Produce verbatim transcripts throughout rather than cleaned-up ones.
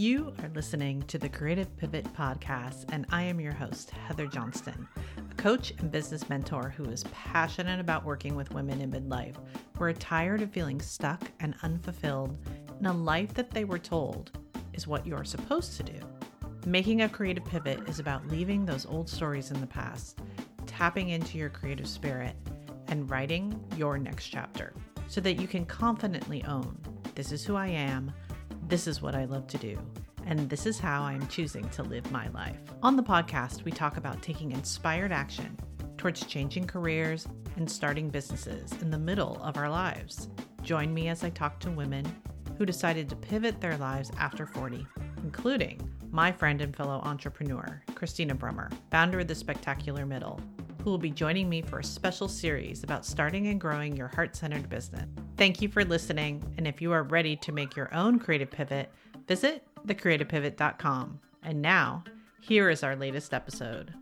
You are listening to the Creative Pivot Podcast, and I am your host, Heather Johnston, a coach and business mentor who is passionate about working with women in midlife who are tired of feeling stuck and unfulfilled in a life that they were told is what you're supposed to do. Making a creative pivot is about leaving those old stories in the past, tapping into your creative spirit, and writing your next chapter so that you can confidently own, this is who I am, this is what I love to do, and this is how I'm choosing to live my life. On the podcast, we talk about taking inspired action towards changing careers and starting businesses in the middle of our lives. Join me as I talk to women who decided to pivot their lives after forty, including my friend and fellow entrepreneur, Christina Brummer, founder of The Spectacular Middle, who will be joining me for a special series about starting and growing your heart-centered business. Thank you for listening, and if you are ready to make your own creative pivot, visit the creative pivot dot com. And now, here is our latest episode.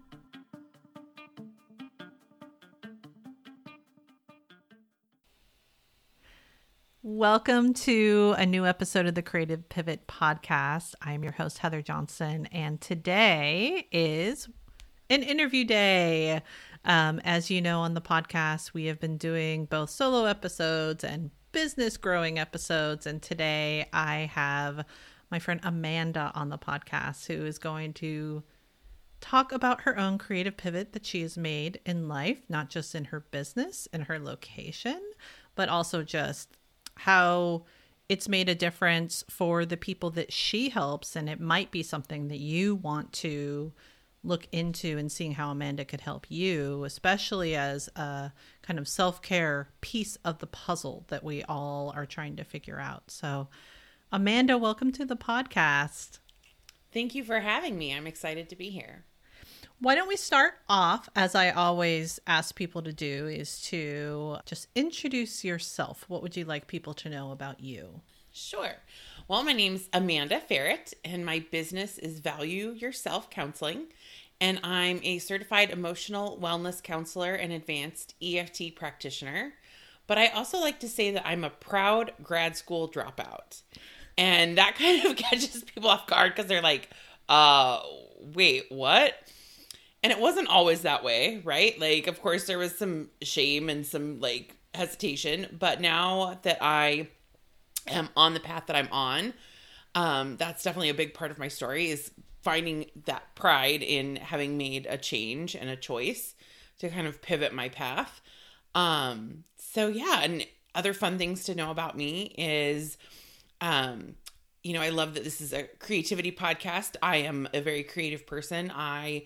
Welcome to a new episode of the Creative Pivot Podcast. I'm your host, Heather Johnson, and today is an interview day. Um, as you know, on the podcast, we have been doing both solo episodes and business growing episodes. And today I have my friend Amanda on the podcast, who is going to talk about her own creative pivot that she has made in life, not just in her business and her location, but also just how it's made a difference for the people that she helps. And it might be something that you want to look into and seeing how Amanda could help you, especially as a kind of self-care piece of the puzzle that we all are trying to figure out. So Amanda, welcome to the podcast. Thank you for having me. I'm excited to be here. Why don't we start off, as I always ask people to do, is to just introduce yourself. What would you like people to know about you? Sure. Well, my name's Amanda Ferret, and my business is Value Yourself Counseling, and I'm a certified emotional wellness counselor and advanced E F T practitioner. But I also like to say that I'm a proud grad school dropout, and that kind of catches people off guard because they're like, uh, wait, what? And it wasn't always that way, right? Like, of course, there was some shame and some, like, hesitation. But now that I am on the path that I'm on, um, that's definitely a big part of my story, is finding that pride in having made a change and a choice to kind of pivot my path. Um, so, yeah, and other fun things to know about me is, um, you know, I love that this is a creativity podcast. I am a very creative person. I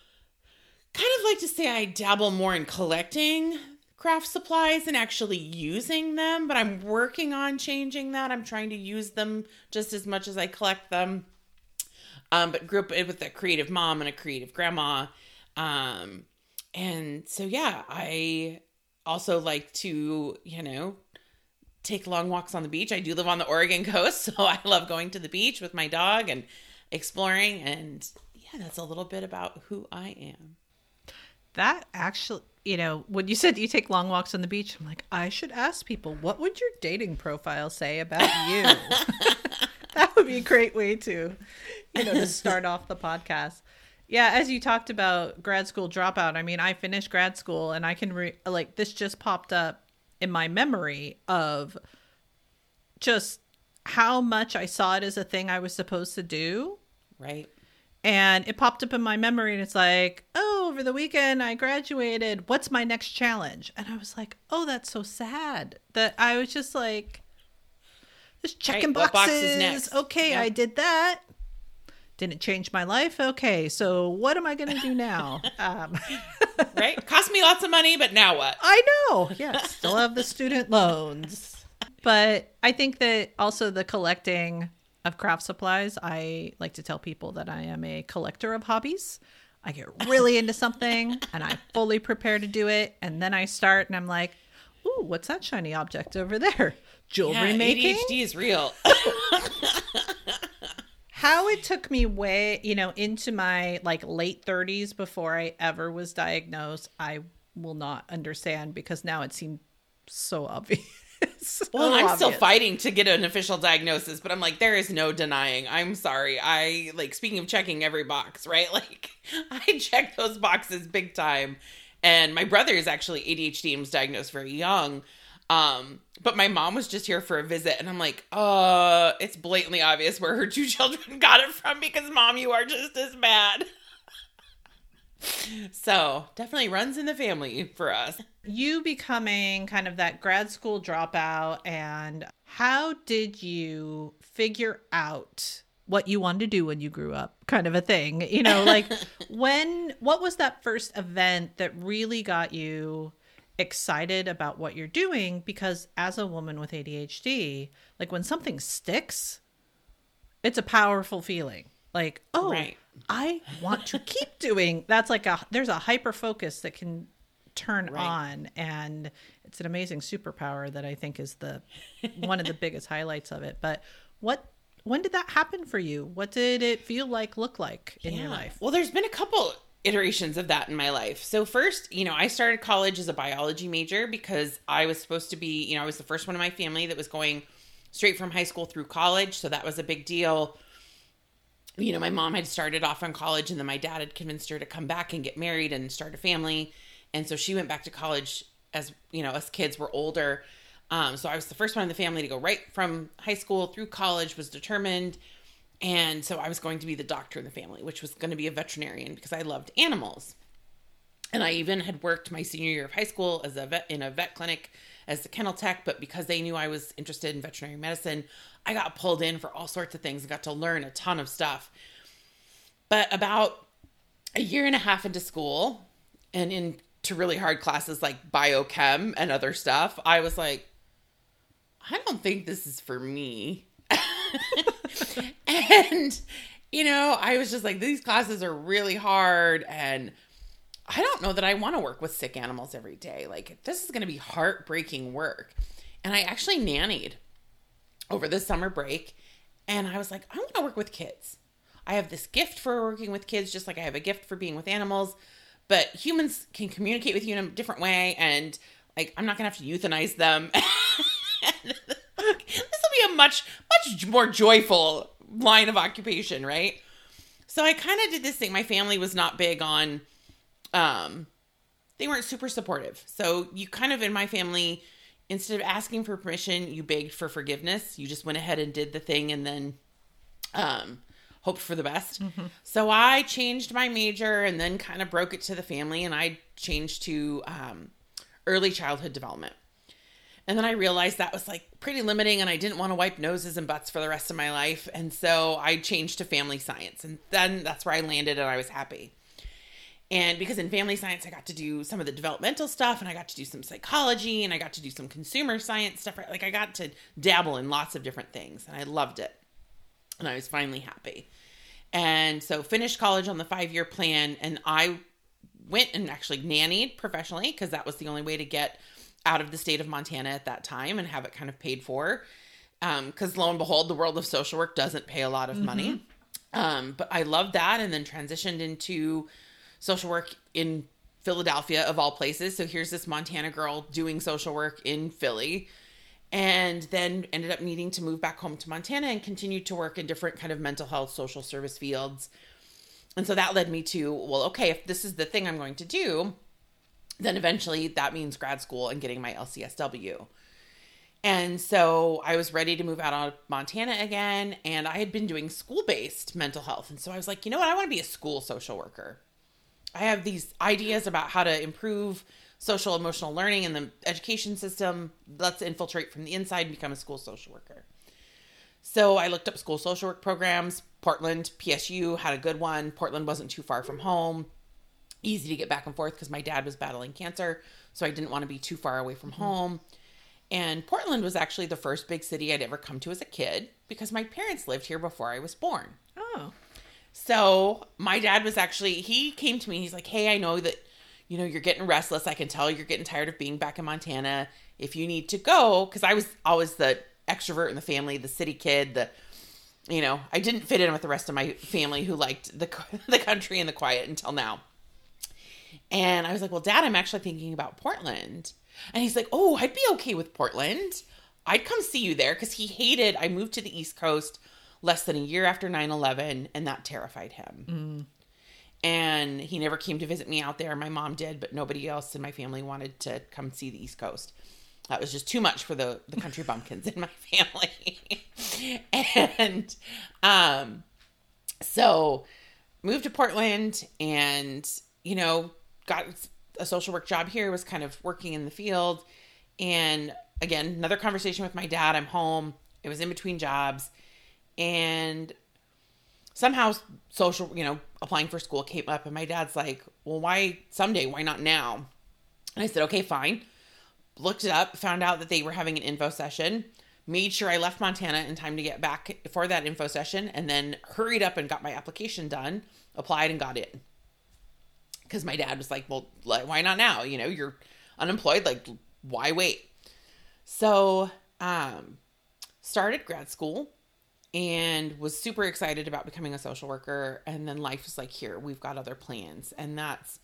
kind of like to say I dabble more in collecting craft supplies and actually using them, but I'm working on changing that. I'm trying to use them just as much as I collect them. Um, but grew up with a creative mom and a creative grandma. Um, and so, yeah, I also like to, you know, take long walks on the beach. I do live on the Oregon coast, so I love going to the beach with my dog and exploring. And yeah, that's a little bit about who I am. That actually, you know, when you said you take long walks on the beach, I'm like, I should ask people, what would your dating profile say about you? That would be a great way to, you know, to start off the podcast. Yeah, as you talked about grad school dropout, I mean, I finished grad school and I can, re- like, this just popped up in my memory of just how much I saw it as a thing I was supposed to do. Right. And it popped up in my memory and it's like, oh, over the weekend I graduated. What's my next challenge? And I was like, oh, that's so sad that I was just like, just checking right, boxes. Box is next? Okay, yeah. I did that. Didn't change my life. Okay, so what am I going to do now? um, right? Cost me lots of money, but now what? I know. Yeah, still have the student loans. But I think that also the collecting of craft supplies, I like to tell people that I am a collector of hobbies. I get really into something and I fully prepare to do it. And then I start and I'm like, ooh, what's that shiny object over there? Jewelry yeah, making? A D H D is real. How it took me way, you know, into my like late thirties before I ever was diagnosed, I will not understand because now it seemed so obvious. So well, I'm obvious. still fighting to get an official diagnosis, but I'm like, there is no denying. I'm sorry. I, like, speaking of checking every box, right? Like, I check those boxes big time. And my brother is actually A D H D and was diagnosed very young. Um, but my mom was just here for a visit, and I'm like, uh, it's blatantly obvious where her two children got it from, because Mom, you are just as bad. So definitely runs in the family for us. You becoming kind of that grad school dropout, and how did you figure out what you wanted to do when you grew up, kind of a thing, you know, like when, what was that first event that really got you excited about what you're doing? Because as a woman with A D H D, like when something sticks, it's a powerful feeling. Like, oh, right. I want to keep doing. That's like a, there's a hyper focus that can turn right. on, and it's an amazing superpower that I think is the one of the biggest highlights of it. But what, when did that happen for you? What did it feel like, look like in yeah. your life? Well, there's been a couple iterations of that in my life. So first, you know, I started college as a biology major because I was supposed to be, you know, I was the first one in my family that was going straight from high school through college. So that was a big deal. You know, my mom had started off on college, and then my dad had convinced her to come back and get married and start a family. And so she went back to college as, you know, us kids were older. Um, so I was the first one in the family to go right from high school through college, was determined. And so I was going to be the doctor in the family, which was going to be a veterinarian because I loved animals. And I even had worked my senior year of high school as a vet in a vet clinic as a kennel tech, but because they knew I was interested in veterinary medicine, I got pulled in for all sorts of things and got to learn a ton of stuff. But about a year and a half into school and into really hard classes like biochem and other stuff, I was like, I don't think this is for me. And, you know, I was just like, these classes are really hard, and I don't know that I want to work with sick animals every day. Like, this is going to be heartbreaking work. And I actually nannied over the summer break, and I was like, I want to work with kids. I have this gift for working with kids, just like I have a gift for being with animals, but humans can communicate with you in a different way, and like, I'm not going to have to euthanize them. This will be a much, much more joyful line of occupation, right? So I kind of did this thing. My family was not big on, um, they weren't super supportive. So you kind of, in my family, instead of asking for permission, you begged for forgiveness. You just went ahead and did the thing, and then um, hoped for the best. Mm-hmm. So I changed my major and then kind of broke it to the family, and I changed to um, early childhood development. And then I realized that was like pretty limiting, and I didn't want to wipe noses and butts for the rest of my life. And so I changed to family science, and then that's where I landed, and I was happy. And because in family science, I got to do some of the developmental stuff, and I got to do some psychology, and I got to do some consumer science stuff. Like, I got to dabble in lots of different things, and I loved it. And I was finally happy. And so finished college on the five-year plan, and I went and actually nannied professionally because that was the only way to get out of the state of Montana at that time and have it kind of paid for. Um, because lo and behold, the world of social work doesn't pay a lot of mm-hmm. money. Um, but I loved that, and then transitioned into social work in Philadelphia, of all places. So here's this Montana girl doing social work in Philly, and then ended up needing to move back home to Montana and continued to work in different kind of mental health, social service fields. And so that led me to, well, okay, if this is the thing I'm going to do, then eventually that means grad school and getting my L C S W. And so I was ready to move out of Montana again, and I had been doing school-based mental health. And so I was like, you know what? I want to be a school social worker. I have these ideas about how to improve social emotional learning in the education system. Let's infiltrate from the inside and become a school social worker. So I looked up school social work programs. Portland, P S U had a good one. Portland wasn't too far from home. Easy to get back and forth because my dad was battling cancer. So I didn't want to be too far away from mm-hmm. home. And Portland was actually the first big city I'd ever come to as a kid because my parents lived here before I was born. Oh. So my dad was actually, he came to me, he's like, hey, I know that, you know, you're getting restless. I can tell you're getting tired of being back in Montana. If you need to go, because I was always the extrovert in the family, the city kid, the, you know, I didn't fit in with the rest of my family who liked the the country and the quiet until now. And I was like, well, Dad, I'm actually thinking about Portland. And he's like, oh, I'd be okay with Portland. I'd come see you there, because he hated, I moved to the East Coast less than a year after nine eleven, and that terrified him. Mm. And he never came to visit me out there. My mom did, but nobody else in my family wanted to come see the East Coast. That was just too much for the, the country bumpkins in my family. and um, so moved to Portland and, you know, got a social work job here, was kind of working in the field. And again, another conversation with my dad. I'm home. It was in between jobs. And somehow social, you know, applying for school came up, and my dad's like, well, why someday? Why not now? And I said, okay, fine. Looked it up, found out that they were having an info session, made sure I left Montana in time to get back for that info session, and then hurried up and got my application done, applied and got in. Because my dad was like, well, why not now? You know, you're unemployed. Like, why wait? So, um, started grad school and was super excited about becoming a social worker. And then life was like, here, we've got other plans. And that's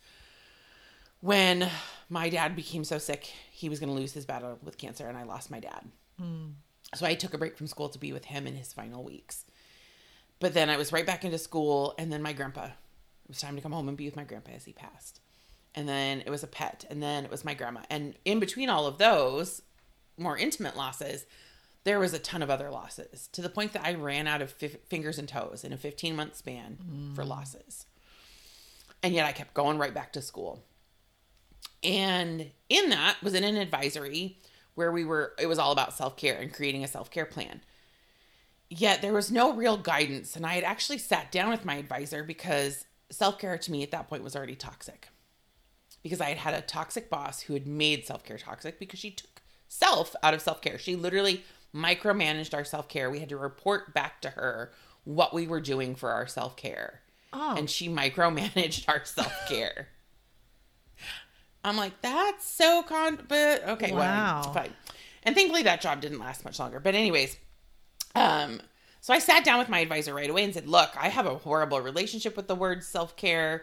when my dad became so sick, he was going to lose his battle with cancer, and I lost my dad. Mm. So I took a break from school to be with him in his final weeks. But then I was right back into school, and then my grandpa, it was time to come home and be with my grandpa as he passed. And then it was a pet, and then it was my grandma. And in between all of those more intimate losses, there was a ton of other losses, to the point that I ran out of f- fingers and toes in a fifteen month span mm. for losses. And yet I kept going right back to school. And in that was in an advisory where we were, it was all about self-care and creating a self-care plan. Yet there was no real guidance. And I had actually sat down with my advisor, because self-care to me at that point was already toxic. Because I had had a toxic boss who had made self-care toxic, because she took self out of self-care. She literally micromanaged our self-care. We had to report back to her what we were doing for our self-care. Oh. And she micromanaged our self-care. I'm like, that's so con, but okay, wow. Well, fine. And thankfully that job didn't last much longer. But anyways, um, so I sat down with my advisor right away and said, look, I have a horrible relationship with the word self-care.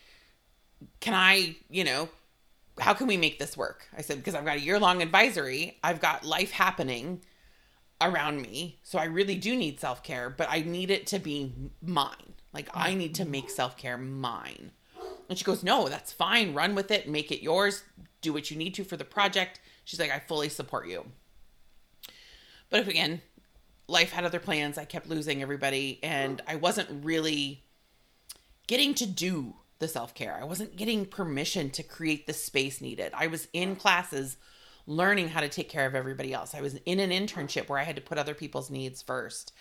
Can I, you know, how can we make this work? I said, because I've got a year-long advisory. I've got life happening around me. So I really do need self-care, but I need it to be mine. Like, I need to make self-care mine. And she goes, no, that's fine. Run with it. Make it yours. Do what you need to for the project. She's like, I fully support you. But if, again, life had other plans. I kept losing everybody. And I wasn't really getting to do the self-care. I wasn't getting permission to create the space needed. I was in classes learning how to take care of everybody else. I was in an internship where I had to put other people's needs first.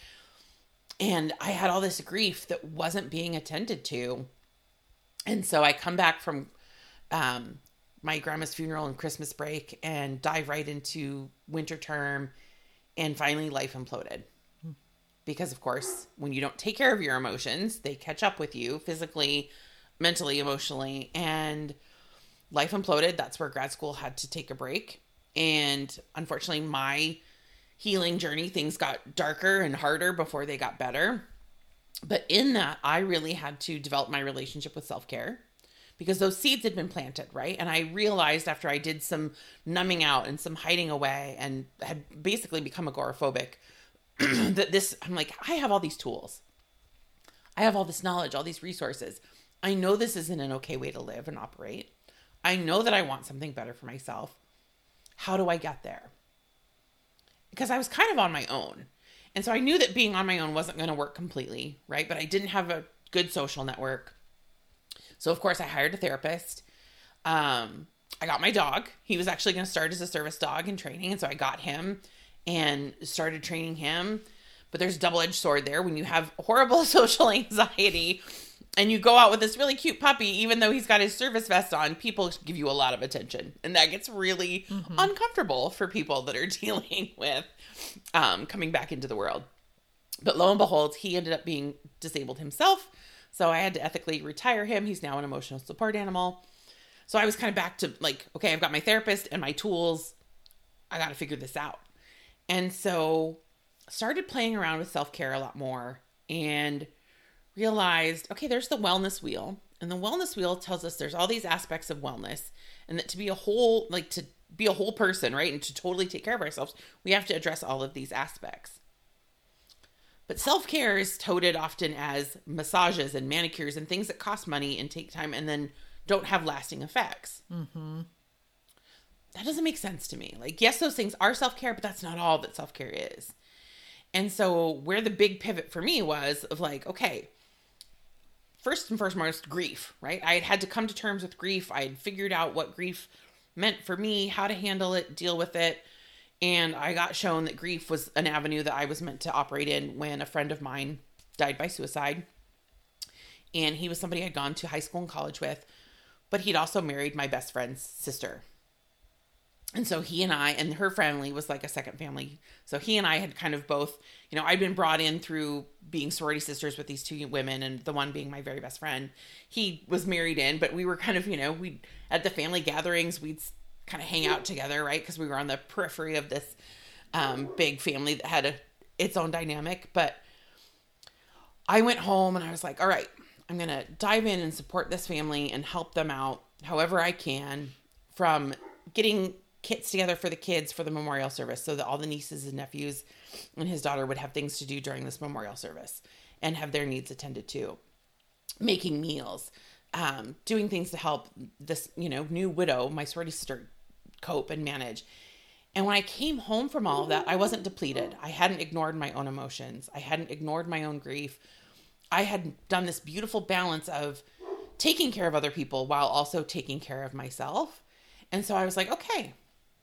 And I had all this grief that wasn't being attended to. And so I come back from um, my grandma's funeral and Christmas break and dive right into winter term, and finally life imploded. Hmm. Because, of course, when you don't take care of your emotions, they catch up with you physically, mentally, emotionally, and life imploded. That's where grad school had to take a break. And unfortunately, my healing journey, things got darker and harder before they got better. But in that, I really had to develop my relationship with self-care, because those seeds had been planted, right? And I realized after I did some numbing out and some hiding away and had basically become agoraphobic that this, I'm like, I have all these tools. I have all this knowledge, all these resources. I know this isn't an okay way to live and operate. I know that I want something better for myself. How do I get there? Because I was kind of on my own. And so I knew that being on my own wasn't going to work completely, right? But I didn't have a good social network. So, of course, I hired a therapist. Um, I got my dog. He was actually going to start as a service dog in training. And so I got him and started training him. But there's a double-edged sword there. When you have horrible social anxiety and you go out with this really cute puppy, even though he's got his service vest on, people give you a lot of attention. And that gets really mm-hmm. uncomfortable for people that are dealing with um, coming back into the world. But lo and behold, he ended up being disabled himself. So I had to ethically retire him. He's now an emotional support animal. So I was kind of back to like, okay, I've got my therapist and my tools. I got to figure this out. And so started playing around with self-care a lot more and realized, okay, there's the wellness wheel. And the wellness wheel tells us there's all these aspects of wellness, and that to be a whole, like to be a whole person, right? And to totally take care of ourselves, we have to address all of these aspects. But self-care is touted often as massages and manicures and things that cost money and take time and then don't have lasting effects. Mm-hmm. That doesn't make sense to me. Like, yes, those things are self-care, but that's not all that self-care is. And so where the big pivot for me was of like, okay, first and foremost, grief, right? I had had to come to terms with grief. I had figured out what grief meant for me, how to handle it, deal with it. And I got shown that grief was an avenue that I was meant to operate in when a friend of mine died by suicide. And he was somebody I'd gone to high school and college with, but he'd also married my best friend's sister. And so he and I, and her family was like a second family. So he and I had kind of both, you know, I'd been brought in through being sorority sisters with these two women, and the one being my very best friend. He was married in, but we were kind of, you know, we at the family gatherings, we'd kind of hang out together, right? Because we were on the periphery of this um, big family that had a, its own dynamic. But I went home and I was like, all right, I'm going to dive in and support this family and help them out however I can, from getting kits together for the kids for the memorial service so that all the nieces and nephews and his daughter would have things to do during this memorial service and have their needs attended to, making meals, um, doing things to help this, you know, new widow, my sorority sister, cope and manage. And when I came home from all of that, I wasn't depleted. I hadn't ignored my own emotions. I hadn't ignored my own grief. I had done this beautiful balance of taking care of other people while also taking care of myself. And so I was like, okay,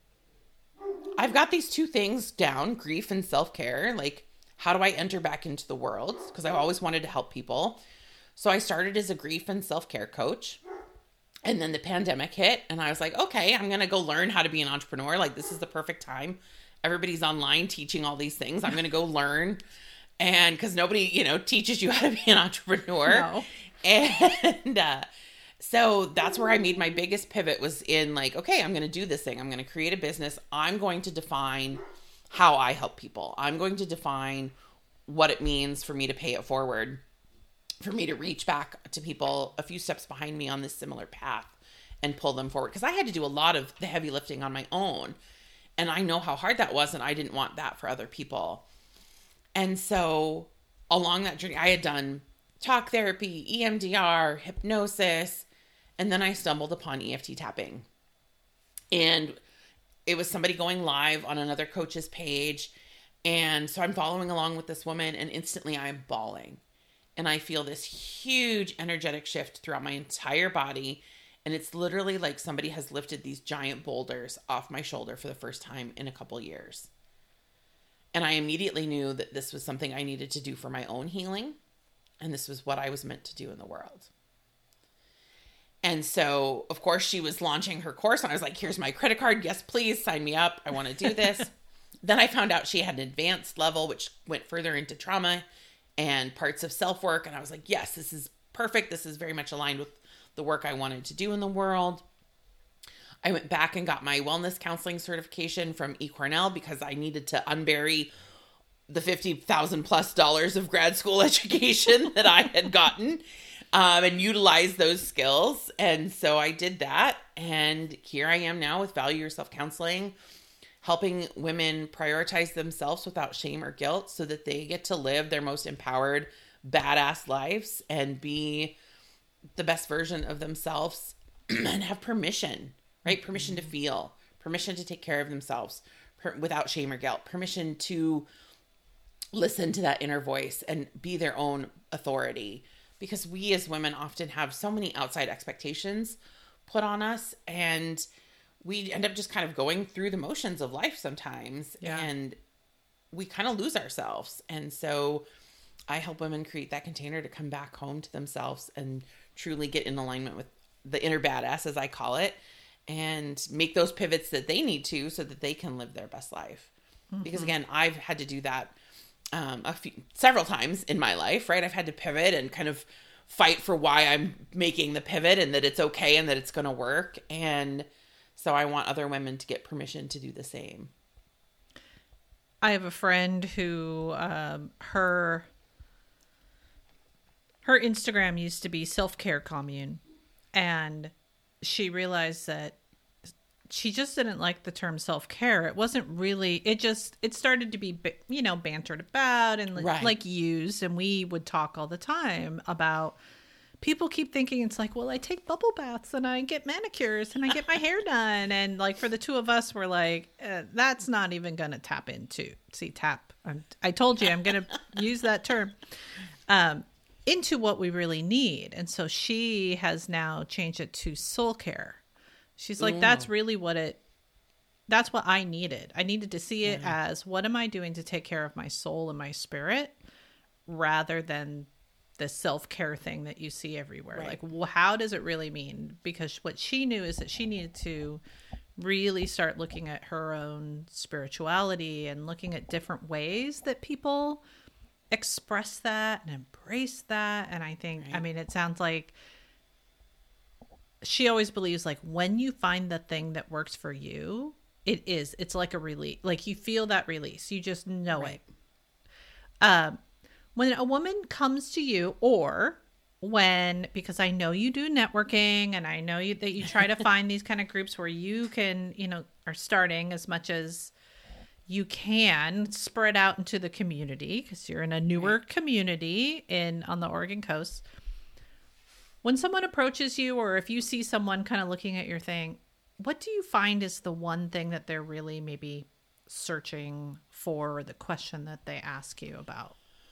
I've got these two things down, grief and self-care. Like, how do I enter back into the world? Because I've always wanted to help people. So I started as a grief and self-care coach. And then the pandemic hit and I was like, okay, I'm going to go learn how to be an entrepreneur. Like, this is the perfect time. Everybody's online teaching all these things. I'm going to go learn. And because nobody, you know, teaches you how to be an entrepreneur. No. And, uh, So that's where I made my biggest pivot, was in like, okay, I'm going to do this thing. I'm going to create a business. I'm going to define how I help people. I'm going to define what it means for me to pay it forward, for me to reach back to people a few steps behind me on this similar path and pull them forward. Because I had to do a lot of the heavy lifting on my own. And I know how hard that was. And I didn't want that for other people. And so along that journey, I had done talk therapy, E M D R, hypnosis. And then I stumbled upon E F T tapping. And it was somebody going live on another coach's page. And so I'm following along with this woman, and instantly I'm bawling. And I feel this huge energetic shift throughout my entire body. And it's literally like somebody has lifted these giant boulders off my shoulder for the first time in a couple years. And I immediately knew that this was something I needed to do for my own healing. And this was what I was meant to do in the world. And so, of course, she was launching her course, and I was like, here's my credit card. Yes, please sign me up. I want to do this. Then I found out she had an advanced level, which went further into trauma and parts of self-work. And I was like, yes, this is perfect. This is very much aligned with the work I wanted to do in the world. I went back and got my wellness counseling certification from eCornell because I needed to unbury the fifty thousand plus dollars of grad school education that I had gotten. Um, and utilize those skills. And so I did that. And here I am now with Value Yourself Counseling, helping women prioritize themselves without shame or guilt so that they get to live their most empowered, badass lives and be the best version of themselves and have permission, right? Permission to feel, permission to take care of themselves per- without shame or guilt, permission to listen to that inner voice and be their own authority. Because we as women often have so many outside expectations put on us, and we end up just kind of going through the motions of life sometimes, yeah. and we kind of lose ourselves. And so I help women create that container to come back home to themselves and truly get in alignment with the inner badass, as I call it, and make those pivots that they need to so that they can live their best life. Mm-hmm. Because again, I've had to do that Um, a few, several times in my life, right? I've had to pivot and kind of fight for why I'm making the pivot and that it's okay and that it's going to work. And so I want other women to get permission to do the same. I have a friend who, um, her, her Instagram used to be self-care commune, and she realized that she just didn't like the term self-care. It wasn't really, it just, it started to be, you know, bantered about and Right. like used. And we would talk all the time about, people keep thinking it's like, well, I take bubble baths and I get manicures and I get my hair done. And like for the two of us, we're like, uh, that's not even going to tap into, see, tap. I'm, I told you I'm going to use that term. Um, into what we really need. And so she has now changed it to soul care. She's like, Ooh. that's really what it, that's what I needed. I needed to see it Yeah. as, what am I doing to take care of my soul and my spirit, rather than the self-care thing that you see everywhere. Right. Like, wh- how does it really mean? Because what she knew is that she needed to really start looking at her own spirituality and looking at different ways that people express that and embrace that. And I think, Right. I mean, it sounds like she always believes, like, when you find the thing that works for you, it is, it's like a release, like you feel that release, you just know Right. it. Um, when a woman comes to you, or when, because I know you do networking and I know you that you try to find these kind of groups where you can, you know, are starting as much as you can spread out into the community, because you're in a newer Right. community in on the Oregon coast. When someone approaches you, or if you see someone kind of looking at your thing, what do you find is the one thing that they're really maybe searching for, or the question that they ask you about?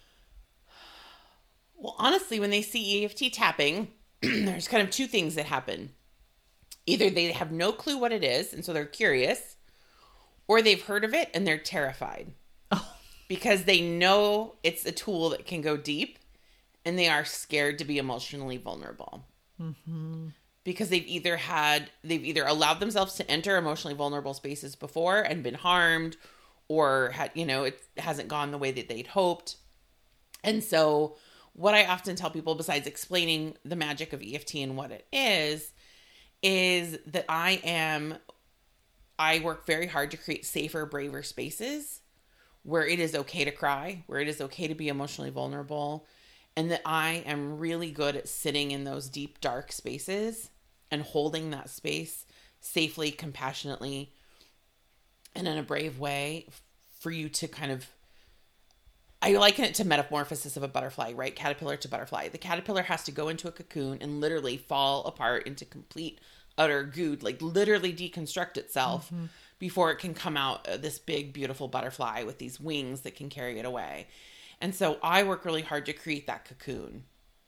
Well, honestly, when they see E F T tapping, there's kind of two things that happen. Either they have no clue what it is, and so they're curious, or they've heard of it and they're terrified. Oh. Because they know it's a tool that can go deep, and they are scared to be emotionally vulnerable. Mm-hmm. Because they've either had, they've either allowed themselves to enter emotionally vulnerable spaces before and been harmed, or had, you know, it hasn't gone the way that they'd hoped. And so what I often tell people, besides explaining the magic of E F T and what it is, is that I am, I work very hard to create safer, braver spaces where it is okay to cry, where it is okay to be emotionally vulnerable, and that I am really good at sitting in those deep, dark spaces and holding that space safely, compassionately, and in a brave way for you to kind of, I liken it to metamorphosis of a butterfly, right? Caterpillar to butterfly. The caterpillar has to go into a cocoon and literally fall apart into complete, utter goo, like literally deconstruct itself mm-hmm. before it can come out uh, this big, beautiful butterfly with these wings that can carry it away. And so I work really hard to create that cocoon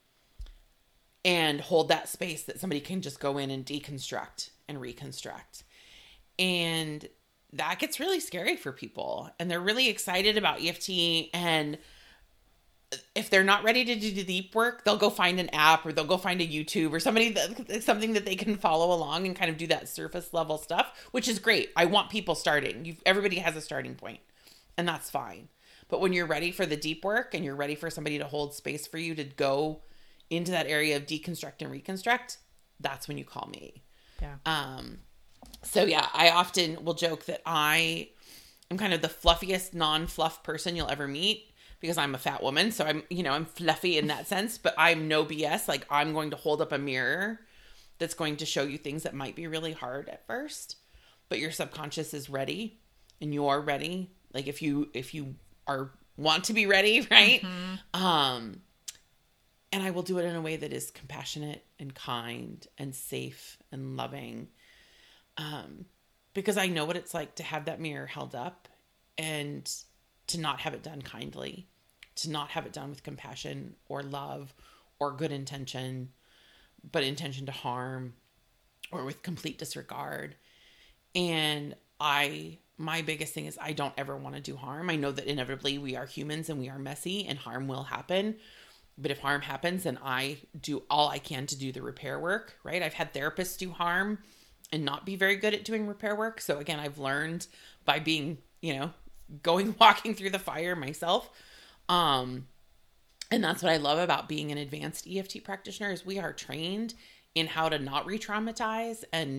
and hold that space that somebody can just go in and deconstruct and reconstruct. And that gets really scary for people. And they're really excited about E F T. And if they're not ready to do the deep work, they'll go find an app, or they'll go find a YouTube or somebody that, something that they can follow along and kind of do that surface level stuff, which is great. I want people starting. You've, everybody has a starting point, and that's fine. But when you're ready for the deep work and you're ready for somebody to hold space for you to go into that area of deconstruct and reconstruct, that's when you call me. Yeah. Um, so yeah, I often will joke that I am kind of the fluffiest non-fluff person you'll ever meet, because I'm a fat woman. So I'm, you know, I'm fluffy in that sense, but I'm no B S. Like, I'm going to hold up a mirror that's going to show you things that might be really hard at first, but your subconscious is ready and you're ready. Like, if you, if you, or want to be ready, right? Mm-hmm. Um, and I will do it in a way that is compassionate and kind and safe and loving. Um, because I know what it's like to have that mirror held up and to not have it done kindly, to not have it done with compassion or love or good intention, but intention to harm or with complete disregard. And I, my biggest thing is I don't ever want to do harm. I know that inevitably we are humans and we are messy and harm will happen. But if harm happens, then I do all I can to do the repair work, right? I've had therapists do harm and not be very good at doing repair work. So again, I've learned by being, you know, going, walking through the fire myself. Um, and that's what I love about being an advanced E F T practitioner, is we are trained in how to not re-traumatize and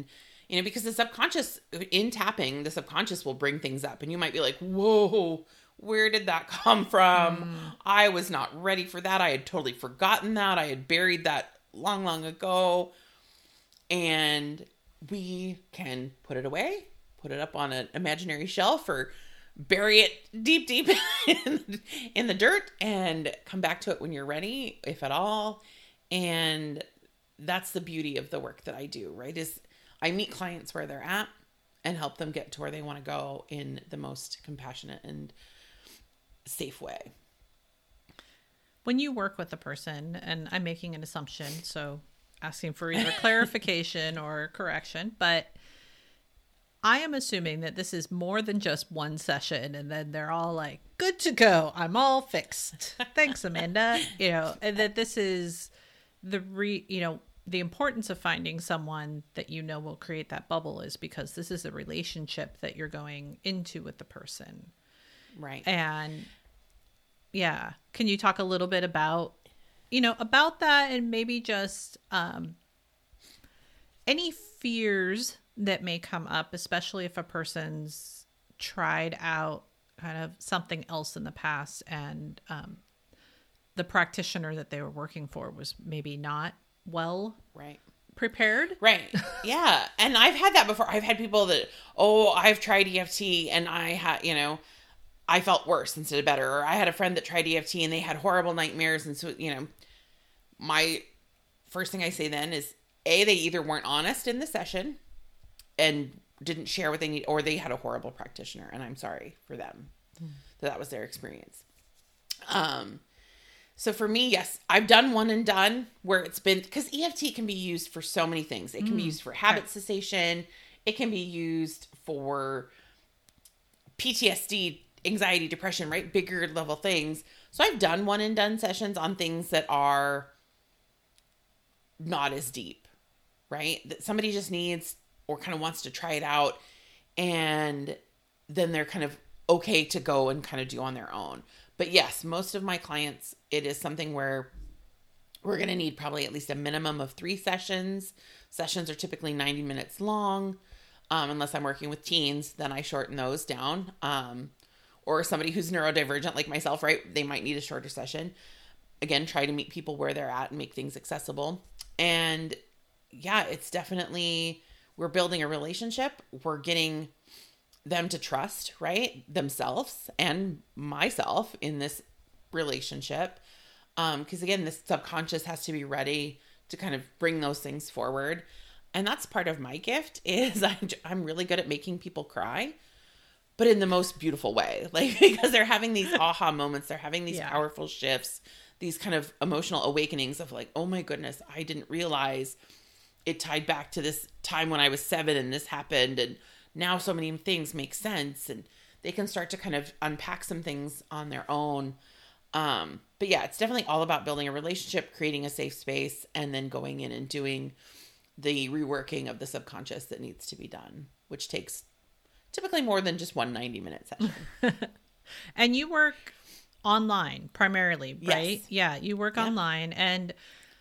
You know, because the subconscious, in tapping, the subconscious will bring things up. And you might be like, whoa, where did that come from? Mm. I was not ready for that. I had totally forgotten that. I had buried that long, long ago. And we can put it away, put it up on an imaginary shelf, or bury it deep, deep in, in the dirt and come back to it when you're ready, if at all. And that's the beauty of the work that I do, right? Is I meet clients where they're at and help them get to where they want to go in the most compassionate and safe way. When you work with a person, and I'm making an assumption, so asking for either clarification or correction, but I am assuming that this is more than just one session and then they're all like, good to go. I'm all fixed. Thanks, Amanda. You know, and that this is the re, you know, the importance of finding someone that you know will create that bubble is because this is a relationship that you're going into with the person. Right. And yeah. Can you talk a little bit about, you know, about that, and maybe just um, any fears that may come up, especially if a person's tried out kind of something else in the past and um, the practitioner that they were working for was maybe not well right prepared. Right. Yeah. And I've had that before. I've had people that, oh, I've tried E F T and I had, you know, I felt worse instead of better. Or I had a friend that tried E F T and they had horrible nightmares. And so, you know, my first thing I say then is, A, they either weren't honest in the session and didn't share what they need, or they had a horrible practitioner, and I'm sorry for them mm. that that was their experience. Um, so for me, yes, I've done one and done where it's been, because E F T can be used for so many things. It can mm. be used for habit okay. cessation. It can be used for P T S D, anxiety, depression, right? Bigger level things. So I've done one and done sessions on things that are not as deep, right? That somebody just needs or kind of wants to try it out, and then they're kind of okay to go and kind of do on their own. But yes, most of my clients, it is something where we're going to need probably at least a minimum of three sessions. Sessions are typically ninety minutes long. Um, unless I'm working with teens, then I shorten those down. Um, or somebody who's neurodivergent like myself, right? They might need a shorter session. Again, try to meet people where they're at and make things accessible. And yeah, it's definitely, we're building a relationship. We're getting them to trust, right? Themselves and myself in this relationship. Um, because again, this subconscious has to be ready to kind of bring those things forward. And that's part of my gift is I'm, I'm really good at making people cry, but in the most beautiful way. Like, because they're having these aha moments. They're having these yeah. powerful shifts, these kind of emotional awakenings of like, oh my goodness, I didn't realize it tied back to this time when I was seven and this happened. And now so many things make sense, and they can start to kind of unpack some things on their own. Um, but yeah, it's definitely all about building a relationship, creating a safe space, and then going in and doing the reworking of the subconscious that needs to be done, which takes typically more than just one ninety minute session. And you work online primarily, right? Yes. Yeah, you work yeah. online. And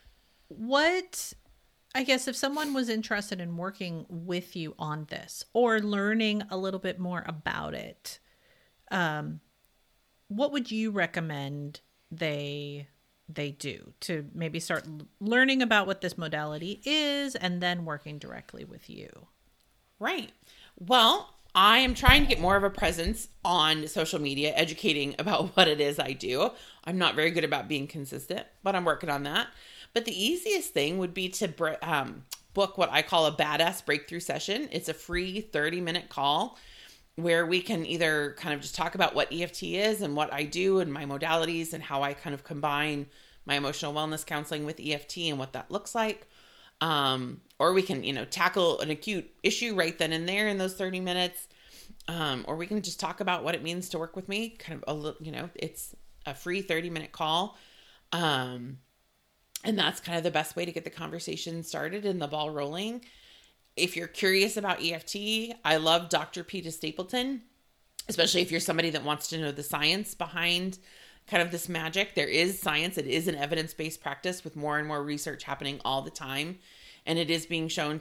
what, I guess if someone was interested in working with you on this or learning a little bit more about it, um, what would you recommend they they do to maybe start learning about what this modality is and then working directly with you? Right. Well, I am trying to get more of a presence on social media, educating about what it is I do. I'm not very good about being consistent, but I'm working on that. But the easiest thing would be to um, book what I call a badass breakthrough session. It's a free thirty minute call where we can either kind of just talk about what E F T is and what I do and my modalities and how I kind of combine my emotional wellness counseling with E F T and what that looks like. Um, or we can, you know, tackle an acute issue right then and there in those thirty minutes. Um, or we can just talk about what it means to work with me. Kind of a little, you know, it's a free thirty minute call. Um, and that's kind of the best way to get the conversation started and the ball rolling. If you're curious about E F T, I love Doctor Peter Stapleton, especially if you're somebody that wants to know the science behind kind of this magic. There is science. It is an evidence-based practice with more and more research happening all the time. And it is being shown to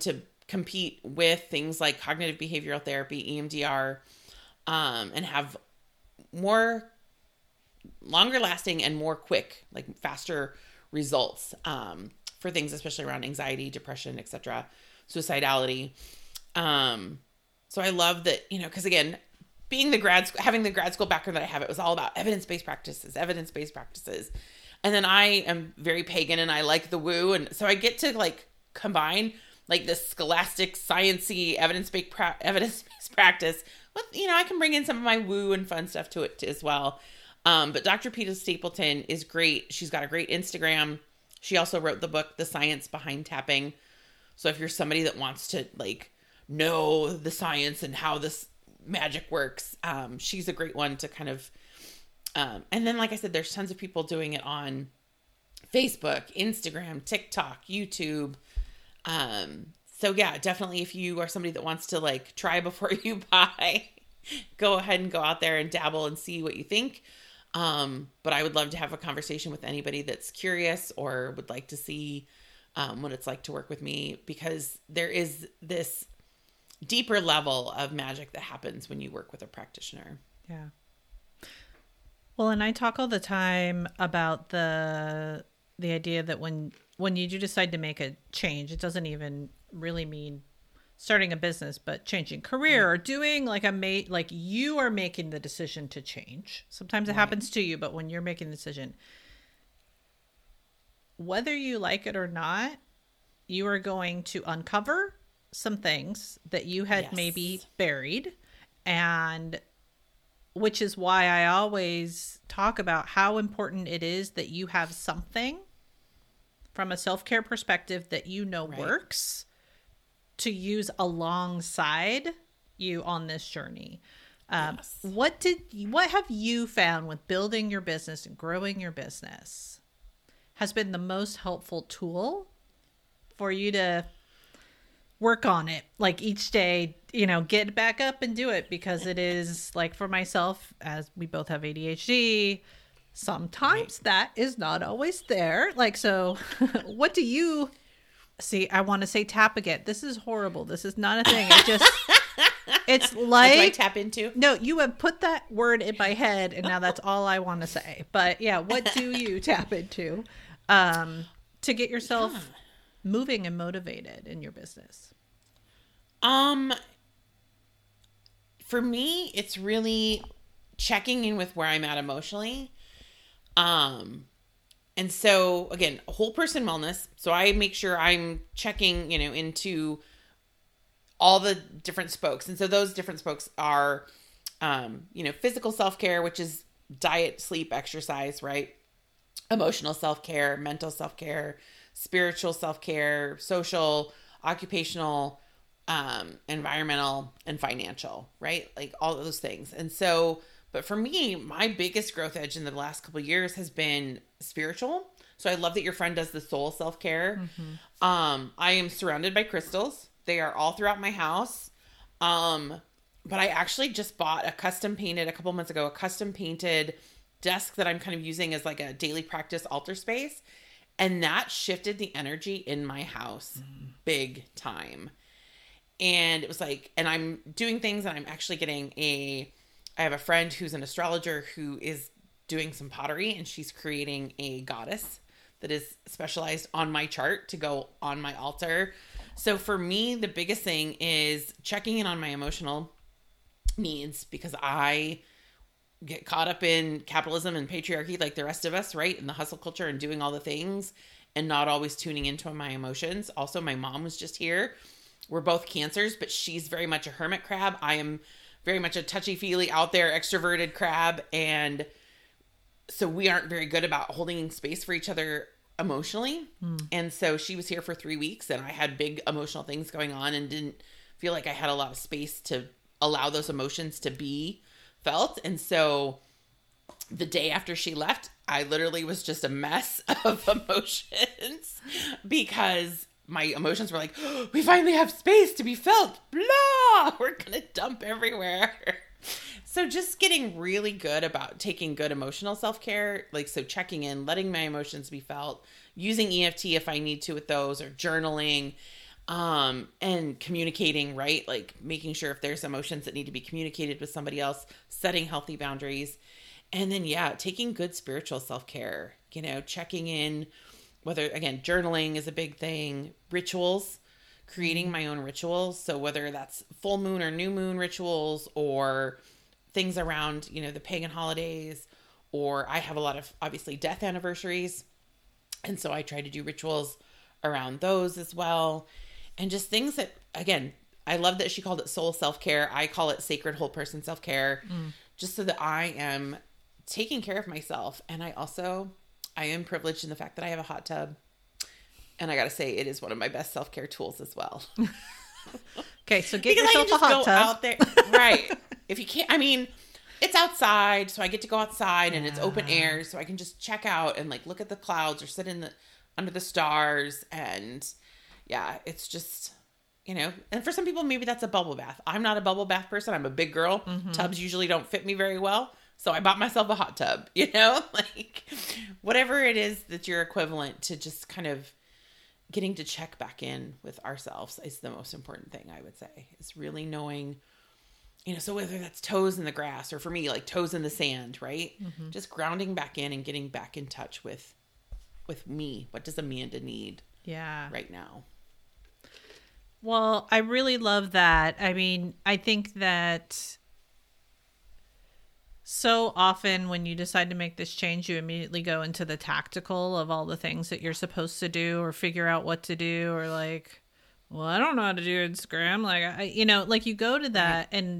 compete with things like cognitive behavioral therapy, E M D R, um, and have more longer lasting and more quick, like faster results um, for things, especially around anxiety, depression, et cetera, suicidality. Um, so I love that, you know, because again, being the grad school, having the grad school background that I have, it was all about evidence-based practices, evidence-based practices. And then I am very pagan and I like the woo. And so I get to like combine like this scholastic, sciencey, evidence-based pra- evidence-based practice with, you know, I can bring in some of my woo and fun stuff to it as well. Um, but Doctor Peta Stapleton is great. She's got a great Instagram. She also wrote the book, The Science Behind Tapping. So if you're somebody that wants to like know the science and how this magic works, um, she's a great one to kind of, um, and then like I said, there's tons of people doing it on Facebook, Instagram, TikTok, YouTube. Um, so yeah, definitely if you are somebody that wants to like try before you buy, go ahead and go out there and dabble and see what you think. Um, but I would love to have a conversation with anybody that's curious or would like to see, um, what it's like to work with me, because there is this deeper level of magic that happens when you work with a practitioner. Yeah. Well, and I talk all the time about the the idea that when when you do decide to make a change, it doesn't even really mean starting a business, but changing career or doing like a mate, like you are making the decision to change. Sometimes it right. happens to you, but when you're making the decision, whether you like it or not, you are going to uncover some things that you had yes. maybe buried, and which is why I always talk about how important it is that you have something from a self-care perspective that you know right. works to use alongside you on this journey. Um, yes. What did what have you found with building your business and growing your business has been the most helpful tool for you to work on it, like each day, you know, get back up and do it? Because it is like, for myself, as we both have A D H D, sometimes right. that is not always there. Like, so what do you see? I want to say tap again. This is horrible. This is not a thing. It just, it's like, what do I tap into? No, you have put that word in my head and now that's all I want to say. But yeah, what do you tap into um, to get yourself yeah. moving and motivated in your business? Um, for me, it's really checking in with where I'm at emotionally. Um, and so again, whole person wellness. So I make sure I'm checking, you know, into all the different spokes. And so those different spokes are, um, you know, physical self-care, which is diet, sleep, exercise, right? Emotional self-care, mental self-care, spiritual self-care, social, occupational, um, environmental, and financial, right? Like all of those things. And so, but for me, my biggest growth edge in the last couple of years has been spiritual. So I love that your friend does the soul self-care. Mm-hmm. Um, I am surrounded by crystals. They are all throughout my house. Um, but I actually just bought a custom painted, a couple months ago, a custom painted desk that I'm kind of using as like a daily practice altar space. And that shifted the energy in my house mm. big time. And it was like, and I'm doing things and I'm actually getting a, I have a friend who's an astrologer who is doing some pottery, and she's creating a goddess that is specialized on my chart to go on my altar. So for me, the biggest thing is checking in on my emotional needs, because I get caught up in capitalism and patriarchy like the rest of us, right? In the hustle culture and doing all the things and not always tuning into my emotions. Also, my mom was just here. We're both Cancers, but she's very much a hermit crab. I am very much a touchy-feely, out there, extroverted crab. And so we aren't very good about holding space for each other emotionally. Mm. And so she was here for three weeks and I had big emotional things going on and didn't feel like I had a lot of space to allow those emotions to be felt. And so the day after she left, I literally was just a mess of emotions because my emotions were like, oh, we finally have space to be felt. Blah, we're going to dump everywhere. So just getting really good about taking good emotional self-care. Like, so checking in, letting my emotions be felt, using E F T if I need to with those, or journaling. Um, and communicating, right? Like making sure if there's emotions that need to be communicated with somebody else, setting healthy boundaries. And then, yeah, taking good spiritual self-care, you know, checking in, whether, again, journaling is a big thing, rituals, creating my own rituals. So whether that's full moon or new moon rituals or things around, you know, the pagan holidays, or I have a lot of, obviously, death anniversaries. And so I try to do rituals around those as well. And just things that, again, I love that she called it soul self-care. I call it sacred whole person self-care, mm. just so that I am taking care of myself. And I also, I am privileged in the fact that I have a hot tub. And I got to say, it is one of my best self-care tools as well. Okay, so get because yourself a hot tub. Out there. Right. If you can't, I mean, it's outside, so I get to go outside and yeah. it's open air, so I can just check out and like look at the clouds or sit in the under the stars. And yeah, it's just, you know, and for some people, maybe that's a bubble bath. I'm not a bubble bath person. I'm a big girl. Mm-hmm. Tubs usually don't fit me very well. So I bought myself a hot tub, you know, like whatever it is that you're equivalent to, just kind of getting to check back in with ourselves is the most important thing, I would say, is really knowing, you know, so whether that's toes in the grass or for me, like toes in the sand, right? Mm-hmm. Just grounding back in and getting back in touch with, with me. What does Amanda need yeah. right now? Well, I really love that. I mean, I think that so often when you decide to make this change, you immediately go into the tactical of all the things that you're supposed to do or figure out what to do, or like, well, I don't know how to do Instagram. Like, I, you know, like you go to that. And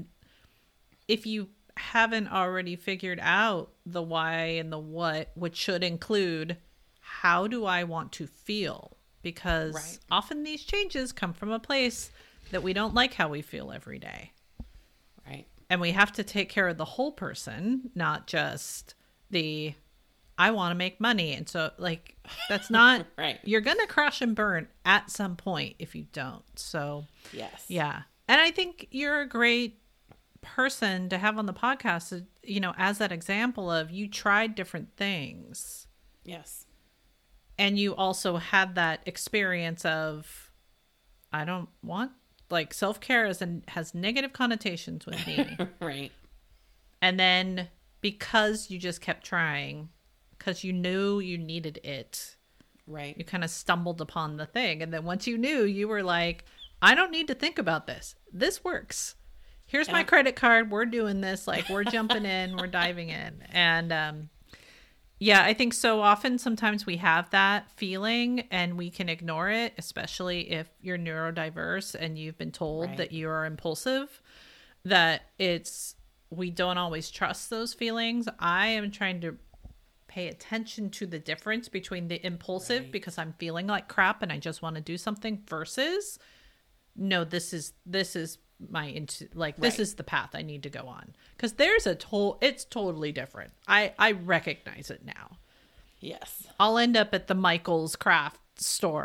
if you haven't already figured out the why and the what, which should include, how do I want to feel? Because right. often these changes come from a place that we don't like how we feel every day. Right. And we have to take care of the whole person, not just the, I want to make money. And so like, that's not, right. You're going to crash and burn at some point if you don't. So yes. Yeah. And I think you're a great person to have on the podcast, you know, as that example of you tried different things. Yes. And you also had that experience of, I don't want, like self-care is an, has negative connotations with me. Right. And then because you just kept trying, because you knew you needed it. Right. You kind of stumbled upon the thing. And then once you knew, you were like, I don't need to think about this. This works. Here's my credit card. We're doing this. Like we're jumping in, we're diving in. And, um, yeah, I think so often sometimes we have that feeling and we can ignore it, especially if you're neurodiverse and you've been told right. that you are impulsive, that it's, we don't always trust those feelings. I am trying to pay attention to the difference between the impulsive right. because I'm feeling like crap and I just want to do something versus, no, this is, this is my into like this right. is the path I need to go on, because there's a total it's totally different. I I recognize it now. Yes, I'll end up at the Michael's craft store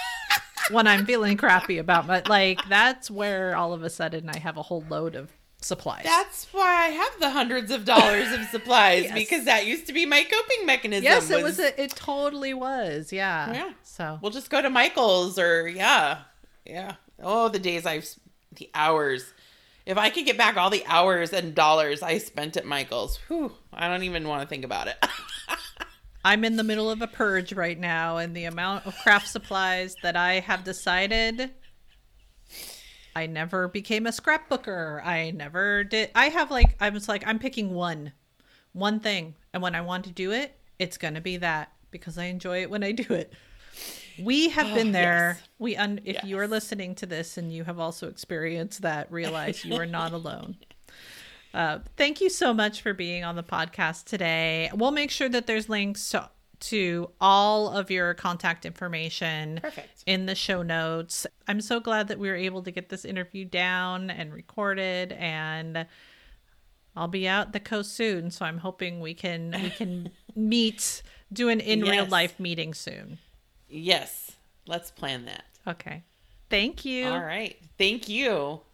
when I'm feeling crappy about my like that's where all of a sudden I have a whole load of supplies. That's why I have the hundreds of dollars of supplies yes. because that used to be my coping mechanism. Yes, it was, was a, it totally was. Yeah. Yeah. So we'll just go to Michael's or yeah. Yeah. Oh, the days I've the hours. If I could get back all the hours and dollars I spent at Michael's, whew, I don't even want to think about it. I'm in the middle of a purge right now, and the amount of craft supplies that I have decided, I never became a scrapbooker. I never did. I have like, I was like, I'm picking one, one thing. And when I want to do it, it's going to be that because I enjoy it when I do it. We have been there. Yes. We un- if yes. you are listening to this and you have also experienced that, realize you are not alone. Uh, thank you so much for being on the podcast today. We'll make sure that there's links to, to all of your contact information Perfect. in the show notes. I'm so glad that we were able to get this interview down and recorded, and I'll be out the coast soon. So I'm hoping we can we can meet, do an in yes. real life meeting soon. Yes, let's plan that. Okay. Thank you. All right. Thank you.